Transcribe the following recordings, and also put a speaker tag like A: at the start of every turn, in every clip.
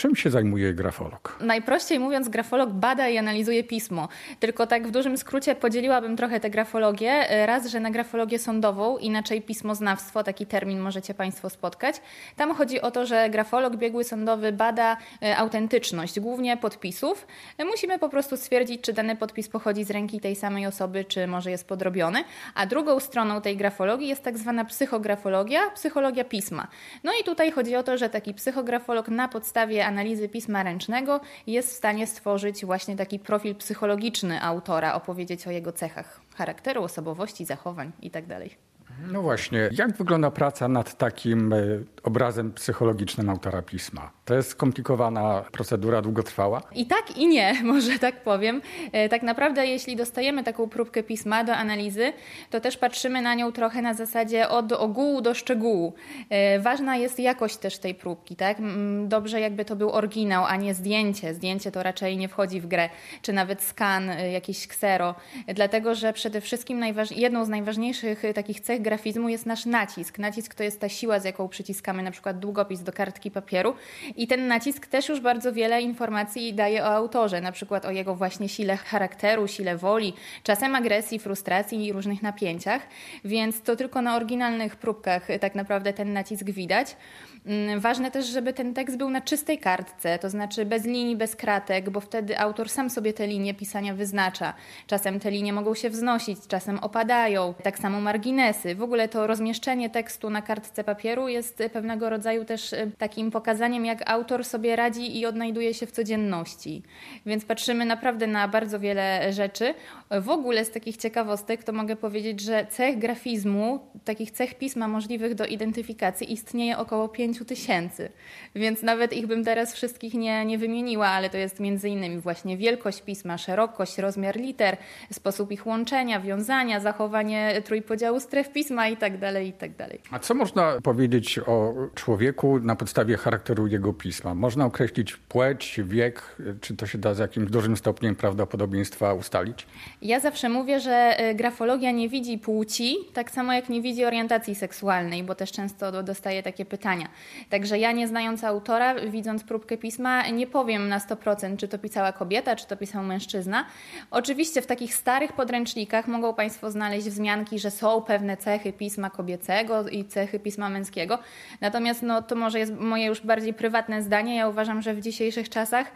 A: Czym się zajmuje grafolog?
B: Najprościej mówiąc, grafolog bada i analizuje pismo. Tylko tak w dużym skrócie podzieliłabym trochę tę grafologię. Raz, że na grafologię sądową, inaczej pismoznawstwo, taki termin możecie Państwo spotkać. Tam chodzi o to, że grafolog biegły sądowy bada autentyczność, głównie podpisów. Musimy po prostu stwierdzić, czy dany podpis pochodzi z ręki tej samej osoby, czy może jest podrobiony. A drugą stroną tej grafologii jest tak zwana psychografologia, psychologia pisma. No i tutaj chodzi o to, że taki psychografolog na podstawie analizy pisma ręcznego jest w stanie stworzyć właśnie taki profil psychologiczny autora, opowiedzieć o jego cechach charakteru, osobowości, zachowań itd.
A: No właśnie, jak wygląda praca nad takim obrazem psychologicznym autora pisma? To jest skomplikowana procedura, długotrwała?
B: I tak i nie, może tak powiem. Tak naprawdę jeśli dostajemy taką próbkę pisma do analizy, to też patrzymy na nią trochę na zasadzie od ogółu do szczegółu. Ważna jest jakość też tej próbki, tak? Dobrze jakby to był oryginał, a nie zdjęcie. Zdjęcie to raczej nie wchodzi w grę, czy nawet skan, jakieś ksero. Dlatego, że przede wszystkim jedną z najważniejszych takich cech grafizmu jest nasz nacisk. Nacisk to jest ta siła, z jaką przyciskamy na przykład długopis do kartki papieru i ten nacisk też już bardzo wiele informacji daje o autorze, na przykład o jego właśnie sile charakteru, sile woli, czasem agresji, frustracji i różnych napięciach, więc to tylko na oryginalnych próbkach tak naprawdę ten nacisk widać. Ważne też, żeby ten tekst był na czystej kartce, to znaczy bez linii, bez kratek, bo wtedy autor sam sobie te linie pisania wyznacza. Czasem te linie mogą się wznosić, czasem opadają, tak samo marginesy. W ogóle to rozmieszczenie tekstu na kartce papieru jest pewnego rodzaju też takim pokazaniem, jak autor sobie radzi i odnajduje się w codzienności. Więc patrzymy naprawdę na bardzo wiele rzeczy. W ogóle z takich ciekawostek to mogę powiedzieć, że cech grafizmu, takich cech pisma możliwych do identyfikacji istnieje około 5000. Więc nawet ich bym teraz wszystkich nie wymieniła, ale to jest między innymi właśnie wielkość pisma, szerokość, rozmiar liter, sposób ich łączenia, wiązania, zachowanie trójpodziału stref pisma itd., itd.
A: A co można powiedzieć o człowieku na podstawie charakteru jego pisma? Można określić płeć, wiek, czy to się da z jakimś dużym stopniem prawdopodobieństwa ustalić?
B: Ja zawsze mówię, że grafologia nie widzi płci, tak samo jak nie widzi orientacji seksualnej, bo też często dostaję takie pytania. Także ja, nie znając autora, widząc próbkę pisma, nie powiem na 100%, czy to pisała kobieta, czy to pisał mężczyzna. Oczywiście w takich starych podręcznikach mogą Państwo znaleźć wzmianki, że są pewne cechy pisma kobiecego i cechy pisma męskiego. Natomiast to może jest moje już bardziej prywatne zdanie. Ja uważam, że w dzisiejszych czasach,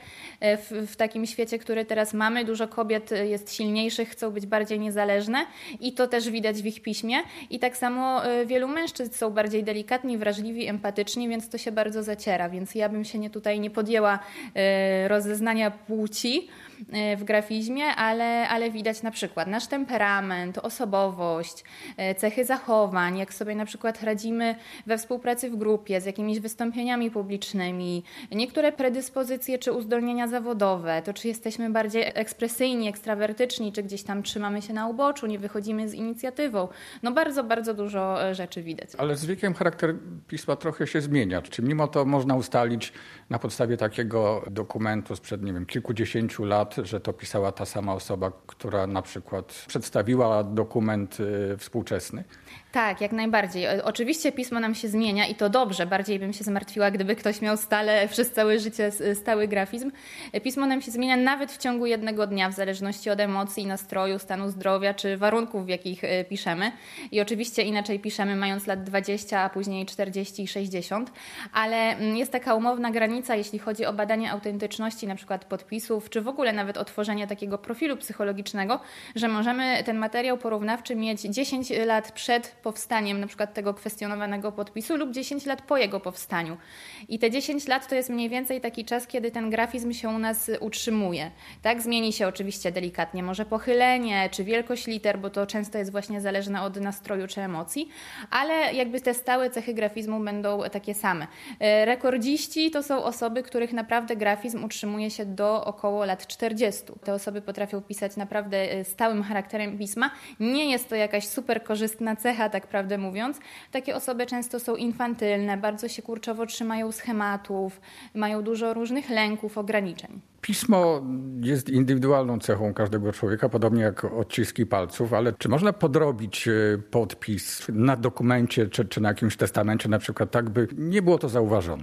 B: w takim świecie, który teraz mamy, dużo kobiet jest silniejszych, chcą być bardziej niezależne i to też widać w ich piśmie. I tak samo wielu mężczyzn są bardziej delikatni, wrażliwi, empatyczni, więc to się bardzo zaciera. Więc ja bym się tutaj nie podjęła rozeznania płci w grafizmie, ale widać na przykład nasz temperament, osobowość, cechy zachowań, jak sobie na przykład radzimy we współpracy w grupie, z jakimiś wystąpieniami publicznymi, niektóre predyspozycje czy uzdolnienia zawodowe, to czy jesteśmy bardziej ekspresyjni, ekstrawertyczni, czy gdzieś tam trzymamy się na uboczu, nie wychodzimy z inicjatywą. Bardzo, bardzo dużo rzeczy widać.
A: Ale z wiekiem charakter pisma trochę się zmienia. Czy mimo to można ustalić na podstawie takiego dokumentu sprzed, kilkudziesięciu lat, że to pisała ta sama osoba, która na przykład przedstawiła dokument współczesny?
B: Tak, jak najbardziej. Oczywiście pismo nam się zmienia i to dobrze. Bardziej bym się zmartwiła, gdyby ktoś miał stale, przez całe życie stały grafizm. Pismo nam się zmienia nawet w ciągu jednego dnia, w zależności od emocji, nastroju, stanu zdrowia czy warunków, w jakich piszemy. I oczywiście inaczej piszemy mając lat 20, a później 40 i 60. Ale jest taka umowna granica, jeśli chodzi o badanie autentyczności na przykład podpisów, czy w ogóle nawet o tworzenie takiego profilu psychologicznego, że możemy ten materiał porównawczy mieć 10 lat przed powstaniem na przykład tego kwestionowanego podpisu lub 10 lat po jego powstaniu. I te 10 lat to jest mniej więcej taki czas, kiedy ten grafizm się u nas utrzymuje. Tak, zmieni się oczywiście delikatnie, może pochylenie czy wielkość liter, bo to często jest właśnie zależne od nastroju czy emocji, ale jakby te stałe cechy grafizmu będą takie same. Rekordziści to są osoby, których naprawdę grafizm utrzymuje się do około lat 40. Te osoby potrafią pisać naprawdę stałym charakterem pisma. Nie jest to jakaś super korzystna cecha, tak prawdę mówiąc. Takie osoby często są infantylne, bardzo się kurczowo trzymają schematów, mają dużo różnych lęków, ograniczeń.
A: Pismo jest indywidualną cechą każdego człowieka, podobnie jak odciski palców, ale czy można podrobić podpis na dokumencie czy na jakimś testamencie na przykład tak, by nie było to zauważone?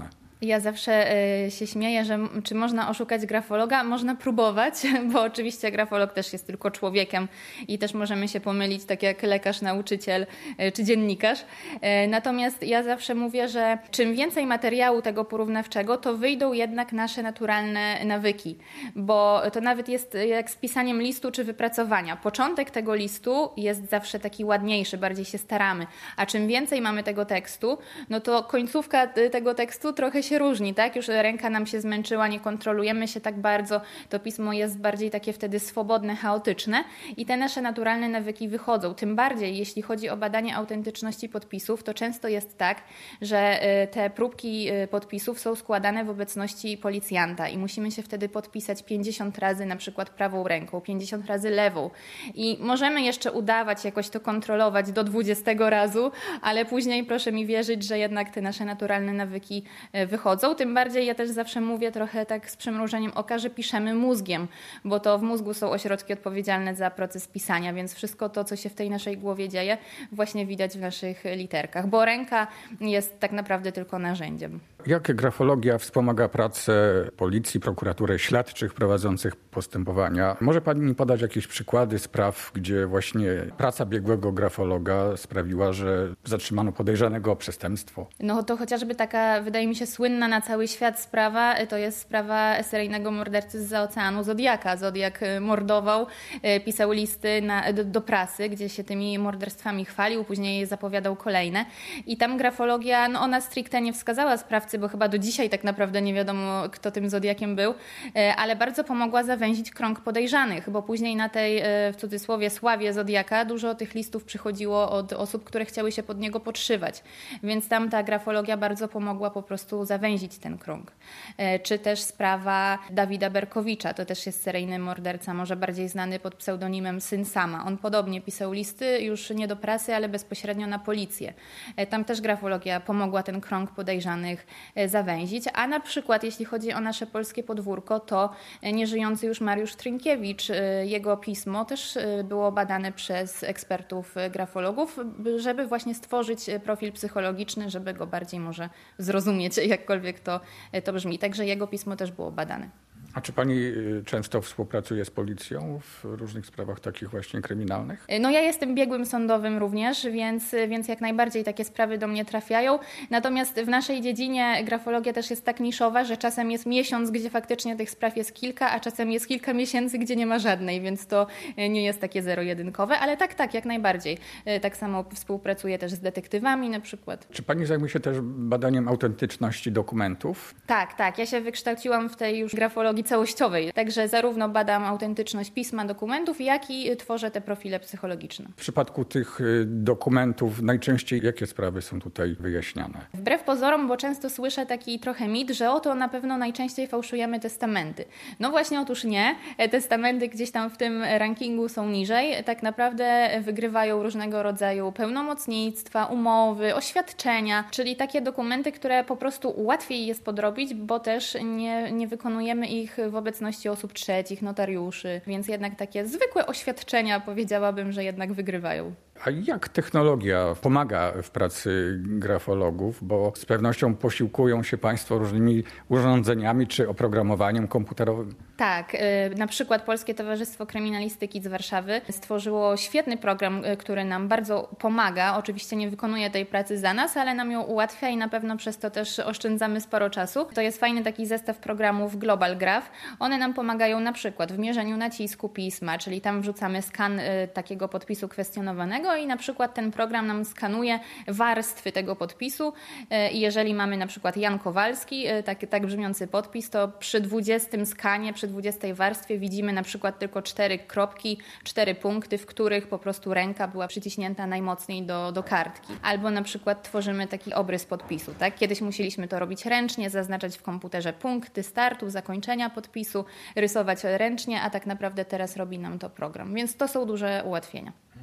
B: Ja zawsze się śmieję, że czy można oszukać grafologa? Można próbować, bo oczywiście grafolog też jest tylko człowiekiem i też możemy się pomylić, tak jak lekarz, nauczyciel czy dziennikarz. Natomiast ja zawsze mówię, że czym więcej materiału tego porównawczego, to wyjdą jednak nasze naturalne nawyki, bo to nawet jest jak z pisaniem listu czy wypracowania. Początek tego listu jest zawsze taki ładniejszy, bardziej się staramy, a czym więcej mamy tego tekstu, no to końcówka tego tekstu trochę się różni, tak? Już ręka nam się zmęczyła, nie kontrolujemy się tak bardzo, to pismo jest bardziej takie wtedy swobodne, chaotyczne i te nasze naturalne nawyki wychodzą. Tym bardziej, jeśli chodzi o badanie autentyczności podpisów, to często jest tak, że te próbki podpisów są składane w obecności policjanta i musimy się wtedy podpisać 50 razy na przykład prawą ręką, 50 razy lewą i możemy jeszcze udawać, jakoś to kontrolować do 20 razu, ale później proszę mi wierzyć, że jednak te nasze naturalne nawyki wychodzą. Tym bardziej ja też zawsze mówię trochę tak z przymrużeniem oka, że piszemy mózgiem, bo to w mózgu są ośrodki odpowiedzialne za proces pisania, więc wszystko to, co się w tej naszej głowie dzieje, właśnie widać w naszych literkach, bo ręka jest tak naprawdę tylko narzędziem.
A: Jak grafologia wspomaga pracę policji, prokuratury, śledczych prowadzących postępowania? Może pani mi podać jakieś przykłady spraw, gdzie właśnie praca biegłego grafologa sprawiła, że zatrzymano podejrzanego o przestępstwo?
B: No to chociażby taka, wydaje mi się, słynna na cały świat sprawa, to jest sprawa seryjnego mordercy zza oceanu Zodiaka. Zodiak mordował, pisał listy do prasy, gdzie się tymi morderstwami chwalił, później zapowiadał kolejne. I tam grafologia, no ona stricte nie wskazała sprawcy, bo chyba do dzisiaj tak naprawdę nie wiadomo, kto tym Zodiakiem był, ale bardzo pomogła zawęzić krąg podejrzanych, bo później na tej, w cudzysłowie, sławie Zodiaka dużo tych listów przychodziło od osób, które chciały się pod niego podszywać. Więc tam ta grafologia bardzo pomogła po prostu zawęzić ten krąg. Czy też sprawa Dawida Berkowicza, to też jest seryjny morderca, może bardziej znany pod pseudonimem Syn Sama. On podobnie pisał listy, już nie do prasy, ale bezpośrednio na policję. Tam też grafologia pomogła ten krąg podejrzanych zawęzić, a na przykład jeśli chodzi o nasze polskie podwórko, to nieżyjący już Mariusz Trynkiewicz, jego pismo też było badane przez ekspertów grafologów, żeby właśnie stworzyć profil psychologiczny, żeby go bardziej może zrozumieć, jakkolwiek to brzmi. Także jego pismo też było badane.
A: A czy pani często współpracuje z policją w różnych sprawach takich właśnie kryminalnych?
B: No ja jestem biegłym sądowym również, więc jak najbardziej takie sprawy do mnie trafiają. Natomiast w naszej dziedzinie grafologia też jest tak niszowa, że czasem jest miesiąc, gdzie faktycznie tych spraw jest kilka, a czasem jest kilka miesięcy, gdzie nie ma żadnej, więc to nie jest takie zero-jedynkowe, ale tak, jak najbardziej. Tak samo współpracuję też z detektywami na przykład.
A: Czy pani zajmuje się też badaniem autentyczności dokumentów?
B: Tak. Ja się wykształciłam w tej już grafologii całościowej. Także zarówno badam autentyczność pisma, dokumentów, jak i tworzę te profile psychologiczne.
A: W przypadku tych dokumentów najczęściej jakie sprawy są tutaj wyjaśniane?
B: Wbrew pozorom, bo często słyszę taki trochę mit, że oto na pewno najczęściej fałszujemy testamenty. No właśnie, otóż nie. Testamenty gdzieś tam w tym rankingu są niżej. Tak naprawdę wygrywają różnego rodzaju pełnomocnictwa, umowy, oświadczenia, czyli takie dokumenty, które po prostu łatwiej jest podrobić, bo też nie wykonujemy ich w obecności osób trzecich, notariuszy, więc jednak takie zwykłe oświadczenia, powiedziałabym, że jednak wygrywają.
A: A jak technologia pomaga w pracy grafologów, bo z pewnością posiłkują się państwo różnymi urządzeniami czy oprogramowaniem komputerowym?
B: Tak, na przykład Polskie Towarzystwo Kryminalistyki z Warszawy stworzyło świetny program, który nam bardzo pomaga. Oczywiście nie wykonuje tej pracy za nas, ale nam ją ułatwia i na pewno przez to też oszczędzamy sporo czasu. To jest fajny taki zestaw programów Global Graph. One nam pomagają na przykład w mierzeniu nacisku pisma, czyli tam wrzucamy skan takiego podpisu kwestionowanego i na przykład ten program nam skanuje warstwy tego podpisu i jeżeli mamy na przykład Jan Kowalski, tak brzmiący podpis, to przy 20 skanie, przy 20 warstwie widzimy na przykład tylko 4 kropki, 4 punkty, w których po prostu ręka była przyciśnięta najmocniej do kartki. Albo na przykład tworzymy taki obrys podpisu. Tak? Kiedyś musieliśmy to robić ręcznie, zaznaczać w komputerze punkty startu, zakończenia podpisu, rysować ręcznie, a tak naprawdę teraz robi nam to program. Więc to są duże ułatwienia.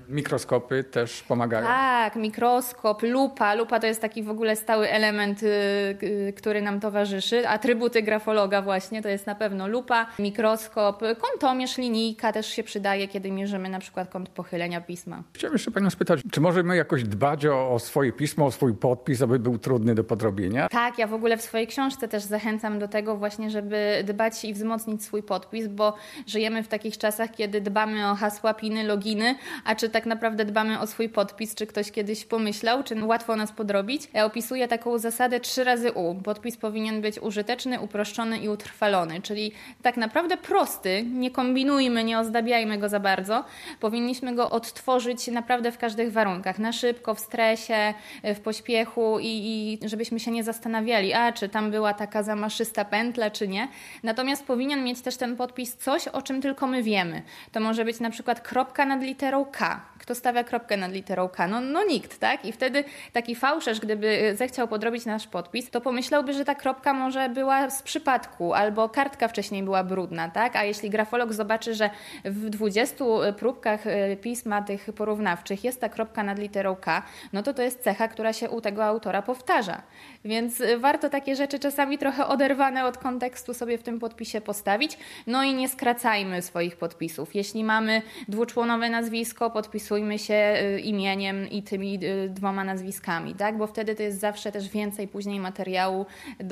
A: Mikroskopy też pomagają?
B: Tak, mikroskop, lupa. Lupa to jest taki w ogóle stały element, który nam towarzyszy. Atrybuty grafologa właśnie to jest na pewno lupa, mikroskop, kątomierz, linijka też się przydaje, kiedy mierzymy na przykład kąt pochylenia pisma.
A: Chciałem jeszcze panią spytać, czy możemy jakoś dbać o swoje pismo, o swój podpis, aby był trudny do podrobienia?
B: Tak, ja w ogóle w swojej książce też zachęcam do tego właśnie, żeby dbać i wzmocnić swój podpis, bo żyjemy w takich czasach, kiedy dbamy o hasła, piny, loginy, a czy tak naprawdę dbamy o swój podpis, czy ktoś kiedyś pomyślał, czy łatwo nas podrobić. Ja opisuję taką zasadę 3 razy U. Podpis powinien być użyteczny, uproszczony i utrwalony, czyli tak naprawdę prosty, nie kombinujmy, nie ozdabiajmy go za bardzo. Powinniśmy go odtworzyć naprawdę w każdych warunkach, na szybko, w stresie, w pośpiechu i żebyśmy się nie zastanawiali, czy tam była taka zamaszysta pętla, czy nie. Natomiast powinien mieć też ten podpis coś, o czym tylko my wiemy. To może być na przykład kropka nad literą K. Kto stawia kropkę nad literą K? No nikt, tak? I wtedy taki fałszerz, gdyby zechciał podrobić nasz podpis, to pomyślałby, że ta kropka może była z przypadku, albo kartka wcześniej była brudna, tak? A jeśli grafolog zobaczy, że w 20 próbkach pisma tych porównawczych jest ta kropka nad literą K, no to jest cecha, która się u tego autora powtarza. Więc warto takie rzeczy czasami trochę oderwane od kontekstu sobie w tym podpisie postawić. No i nie skracajmy swoich podpisów. Jeśli mamy dwuczłonowe nazwisko, podpisujmy się imieniem i tymi 2 nazwiskami, tak? Bo wtedy to jest zawsze też więcej później materiału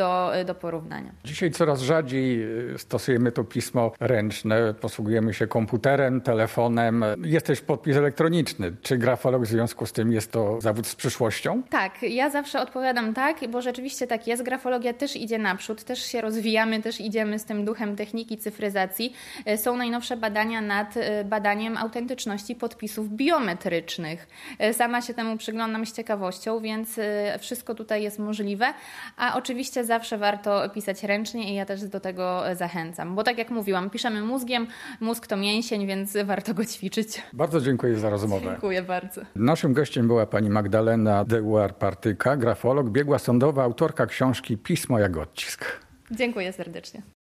B: do porównania.
A: Dzisiaj coraz rzadziej stosujemy to pismo ręczne, posługujemy się komputerem, telefonem. Jest też podpis elektroniczny. Czy grafolog w związku z tym jest to zawód z przyszłością?
B: Tak, ja zawsze odpowiadam tak, bo rzeczywiście tak jest. Grafologia też idzie naprzód, też się rozwijamy, też idziemy z tym duchem techniki, cyfryzacji. Są najnowsze badania nad badaniem autentyczności podpisów biometrycznych. Sama się temu przyglądam z ciekawością, więc wszystko tutaj jest możliwe, a oczywiście zawsze warto pisać ręcznie i ja też do tego zachęcam, bo tak jak mówiłam, piszemy mózgiem, mózg to mięsień, więc warto go ćwiczyć.
A: Bardzo dziękuję za rozmowę.
B: Dziękuję bardzo.
A: Naszym gościem była pani Magdalena Deuar-Partyka, grafolog, biegła sądowa, autorka książki Pismo jak odcisk.
B: Dziękuję serdecznie.